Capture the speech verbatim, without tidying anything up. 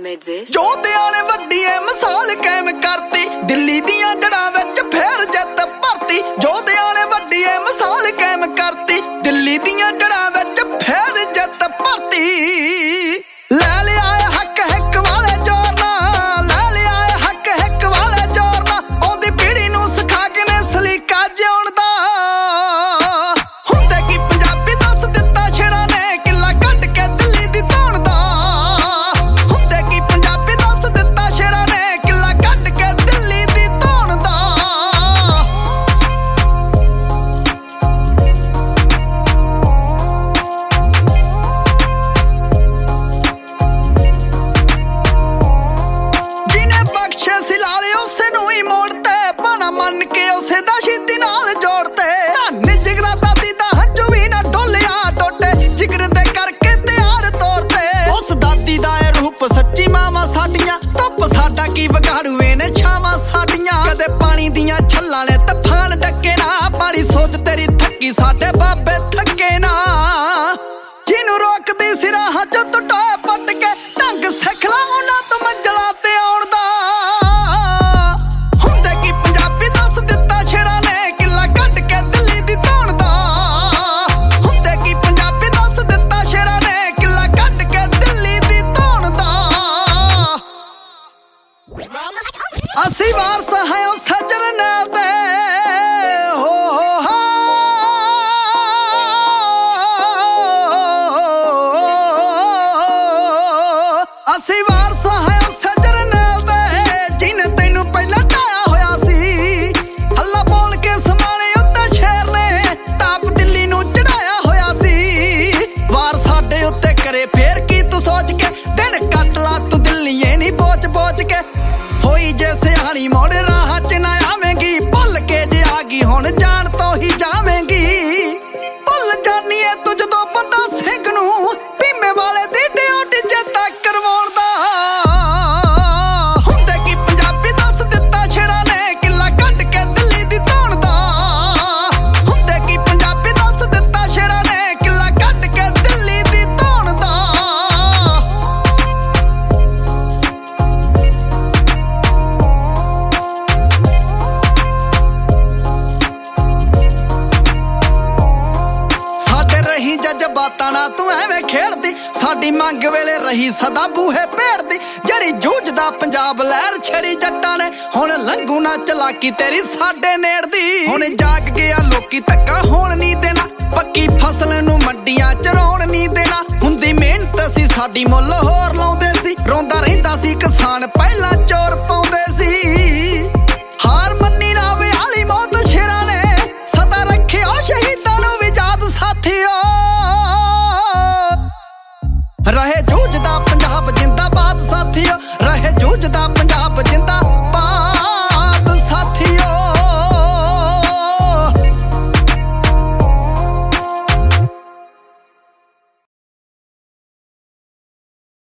made this? ਜੋਧਿਆਲੇ ਵੱਡੀਏ ਮਿਸਾਲ ਕਾਇਮ ਕਰਤੀ ਦਿੱਲੀ ਦੀਆਂ ਜੜਾਂ ਵਿੱਚ ਫੇਰ ਜਿੱਤ ਭਰਤੀ ਜੋਧਿਆਲੇ ਵੱਡੀਏ ਮਿਸਾਲ ਕਾਇਮ ਕਰਤੀ ਦਿੱਲੀ ਦੀਆਂ ਜੜਾਂ ਵਿੱਚ ਫੇਰ ਜਿੱਤ ਭਰਤੀ ਲੈ ਲਿਆ ਹੱਕ ਹੱਕ ਵਾਲੇ ਜ਼ੋਰ ਨਾਲ ਲੈ ਲਿਆ ਹੱਕ ਹੱਕ ਵਾਲੇ ਜ਼ੋਰ ਨਾਲ ਆਉਂਦੀ ਪੀੜੀ ਨੂੰ ਸਿਖਾ ਕੇ ਨੇ ਸਲੀਕਾ ਜਿਉਣ ਦਾ ਹੁੰਦੇ ਕੀ ਪੰਜਾਬੀ ਦੱਸ ਦਿੱਤਾ ਸ਼ੇਰਾਂ ਨੇ ਕਿੱਲਾ ਕੱਢ ਕੇ ਦਿੱਲੀ ਦੀ ਧੌਣ ਦਾ ਹੁੰਦੇ ਕੀ ਪੰਜਾਬੀ ਦੱਸ ਦਿੱਤਾ ਸ਼ੇਰਾਂ ਨੇ ਕਿੱਲਾ ਕੱਢ ਕੇ ਦਿੱਲੀ ਦੀ ਧੌਣ ਦਾ ਜਿਹਨੇ ਬਖਸ਼ੇ ਸੀ ਲਾਲੇ ਉਸੇ ਨੂੰ ਹੀ ਮੋੜ ਤੇ ਬਾਣਾ ਮੰਨ ਕੇ ਉਸੇ ਦਾ ਸ਼ੀਤੀ ਨਾਲ ਜੋੜ ਤੇ ਧੰਨ ਜਿਗਰਾ ਦਾਦੀ ਦਾ ਹੰਝੂ ਵੀ ਨਾ ਡੋਲਿਆ ਟੋਟੇ ਜਿਗਰ ਦੇ ਕਰਕੇ ਤਿਆਰ ਤੌਰ ਤੇ ਉਸ ਦਾਦੀ ਦਾ ਇਹ ਰੂਪ ਸੱਚੀ ਮਾਵਾਂ ਸਾਡੀਆਂ ਧੁੱਪ ਸਾਡਾ ਕੀ ਵਿਗਾੜੂ ਇਹਨੇ ਛਾਵਾਂ ਸਾਡੀਆਂ ਕਦੇ ਪਾਣੀ ਦੀਆਂ ਛੱਲਾਂ ਨੇ ਤੂਫਾਨ ਡੱਕੇ ਨਾ ਪਾਣੀ ਸੋਚ ਤੇਰੀ ਥੱਕੀ ਸਾਡੇ ਬਾਬੇ ਥੱਕੇ ਨਾ ਜਿਹਨੂੰ ਰੋਕਦੀ ਸੀ ਰਾਹ ਜੋ ਟੁੱਟਾ ਪੱਟ ਕੇ ਢੰਗ ਸਿੱਖ ਲਾ ਉਹਨਾਂ ਤੋਂ ਮੰਜ਼ਲਾਂ ਤੇ ਆਉਣ ਦਾ ਹੁੰਦੇ ਕੀ ਪੰਜਾਬੀ ਦੱਸ ਦਿੱਤਾ ਸ਼ੇਰਾਂ ਨੇ ਕਿੱਲਾ ਕੱਢ ਕੇ ਦਿੱਲੀ ਦੀ ਧੌਣ ਦਾ ਹੁੰਦੇ ਕੀ ਪੰਜਾਬੀ ਦੱਸ ਦਿੱਤਾ ਸ਼ੇਰਾਂ ਨੇ ਕਿੱਲਾ ਕੱਢ ਕੇ ਦਿੱਲੀ ਦੀ ਧੌਣ ਦਾ ਅਸੀਂ ਵਾਰਸ ਹਾਂ ਉਸ ਜਰਨੈਲ ਦੇ ਹੋ ਹੋ ਹੋ ਅਸੀਂ ਵਾਰਸ ਹਾਂ ਉਸ ਜਰਨੈਲ ਦੇ ਜਿਹਨੇ ਤੈਨੂੰ ਪਹਿਲਾਂ ਢਾਇਆ ਹੋਇਆ ਸੀ ਹੱਲਾ ਬੋਲ ਕੇ ਸਮਾਣੇ ਉੱਤੇ ਸ਼ੇਰ ਨੇ ਤਾਪ ਦਿੱਲੀ ਨੂੰ ਚੜਾਇਆ ਹੋਇਆ ਸੀ ਵਾਰ ਸਾਡੇ ਉੱਤੇ ਕਰੇ ਫੇਰ ਕੀ ਤੂੰ ਸੋਚ ਕੇ ਦਿਨ ਕੱਟ ਲਾ ਤੂੰ ਦਿੱਲੀਏ ਨਹੀਂ ਬੋਚ ਬੋਚ ਕੇ ਹੋਈ ਜੇ ਸਿਆਣੀ ਮੋੜ ਰਾਹ ਚ ਨਾ ਆਵੇਂਗੀ ਭੁੱਲ ਕੇ ਜੇ ਆ ਗਈ ਹੁਣ ਜਾਣ ਤੋਂ ਹੀ ਜਾਵੇਂਗੀ ਭੁੱਲ ਜਾਨੀ ਏ ਤੂੰ ਜਦੋਂ ਬੰਦਾ ਸਿੰਘ ਨੂੰ ਭੀਮੇ ਵਾਲੇ ਦੀ ਡਿਊਟੀ ਚੇਤਾ ਕਰਵਾਉਣ ਦਾ ਹੁੰਦੇ ਕੀ ਪੰਜਾਬੀ ਦੱਸ ਦਿੱਤਾ ਸ਼ੇਰਾਂ ਨੇ ਕਿੱਲਾ ਕੱਢ ਕੇ ਦਿੱਲੀ ਦੀ ਧੌਣ ਦਾ ਹੁੰਦੇ ਕੀ ਪੰਜਾਬੀ ਦੱਸ ਦਿੱਤਾ ਸ਼ੇਰਾਂ ਨੇ ਕਿੱਲਾ ਕੱਢ ਕੇ ਦਿੱਲੀ ਦੀ ਧੌਣ ਦਾ ਸਾਡੇ ਰਹੀ ਜਜ਼ਬਾਤਾਂ ਨਾਲ ਤੂੰ ਐਵੇਂ ਖੇਡਦੀ ਸਾਡੀ ਮੰਗ ਵੇਲੇ ਰਹੀ ਸਦਾ ਬੂਹੇ ਭੇੜਦੀ ਜਿਹੜੀ ਜੂਝਦਾ ਪੰਜਾਬ ਲਹਿਰ ਛੜੀ ਜੱਟਾਂ ਨੇ ਹੁਣ ਲੰਘੂ ਨਾ ਚਲਾਕੀ ਤੇਰੀ ਸਾਡੇ ਨੇੜਦੀ ਹੁਣ ਜਾਗ ਗਿਆ ਲੋਕੀ ਧੱਕਾ ਹੋਣ ਨਹੀਂ ਦੇਣਾ ਪੱਕੀ ਫਸਲ ਨੂੰ ਮੰਡੀਆਂ ਚ ਰੋਣ ਨਹੀਂ ਦੇਣਾ ਹੁੰਦੀ ਮਿਹਨਤ ਸੀ ਸਾਡੀ ਮੁੱਲ ਹੋਰ ਲਾਉਂਦੇ ਸੀ ਰੋਂਦਾ ਰਹਿੰਦਾ ਸੀ ਕਿਸਾਨ ਪਹਿਲਾਂ ਚੋਰ ਪਾਉਂਦਾ